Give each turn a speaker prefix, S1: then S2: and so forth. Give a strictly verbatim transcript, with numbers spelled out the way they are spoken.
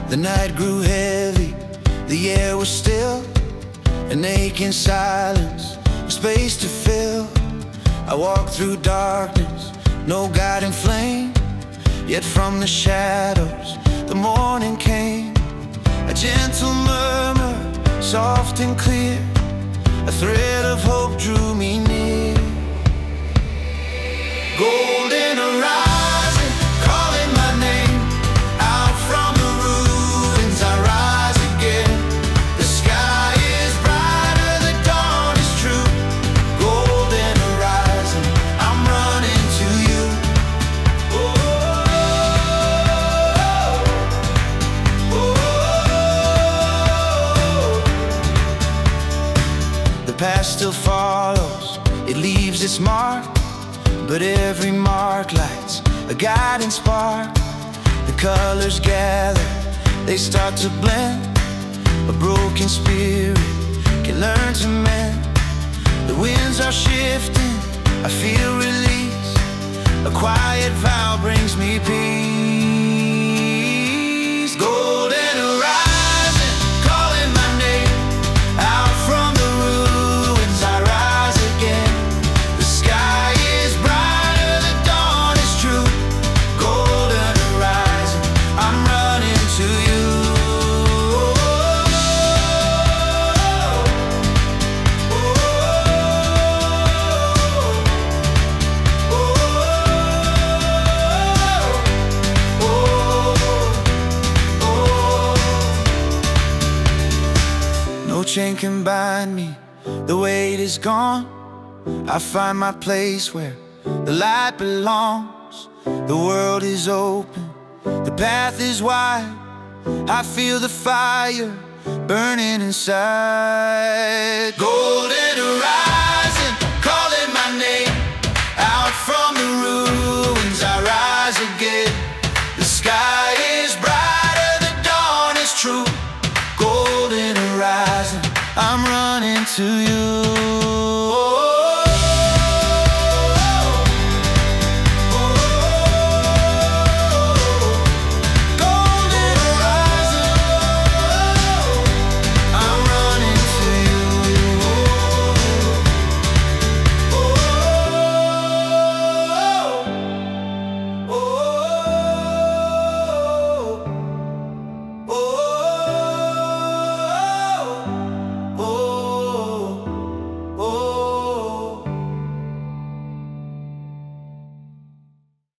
S1: The night grew heavy, the air was still, an aching silence, a space to fill. I walked through darkness, no guiding flame, yet from the shadows the morning came. A gentle murmur, soft and clear, a thread of hope drew me near. Golden horizon, calling my name. Out from the ruins I rise again. The sky is brighter, the dawn is true. Golden horizon, I'm running to you. Oh, oh, oh. The past still follows, it leaves its mark, but every mark lights a guiding spark. The colors gather, they start to blend. A broken spirit can learn to mend. The winds are shifting, I feel release. A quiet vow brings me peace. Golden horizon, calling my name. Out from the ruins I rise again. The sky is brighter, the dawn is true. Golden horizon, I'm running to you. No chain can bind me, the weight is gone. I find my place where the light belongs. The world is open, the path is wide. I feel the fire burning inside. Golden horizon, calling my name. Out from the ruins I rise again. The sky is brighter, the dawn is true. Golden horizon, I'm running to you.